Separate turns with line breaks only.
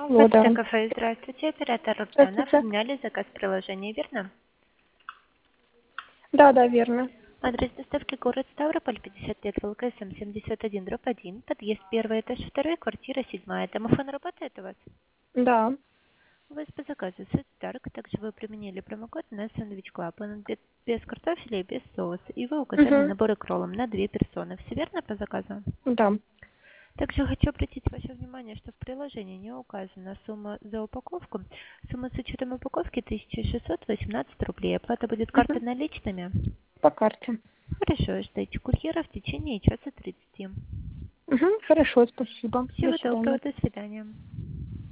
Алло, да.
ПЦ кафе, здравствуйте, оператор Руслана.
Здравствуйте.
Оформляли заказ приложения, верно?
Да, да, верно.
Адрес доставки город Ставрополь, 50 лет, ВЛКСМ 71/1, подъезд первый этаж, второй, квартира 7. Домофон работает у вас?
Да.
У вас по заказу сет Старк, также вы применили промокод на Sandwich Club. Он без картофеля и без соуса. И вы указали
Угу.
наборы кроллом на 2 персоны. Все верно по заказу?
Да.
Также хочу обратить ваше внимание, что в приложении не указана сумма за упаковку. Сумма с учетом упаковки 1618 рублей. Оплата будет картой
Угу.
наличными.
По карте.
Хорошо, ждите курьера в течение часа 30.
Угу. Хорошо, спасибо. До
Всего доброго,
свидания.
до свидания.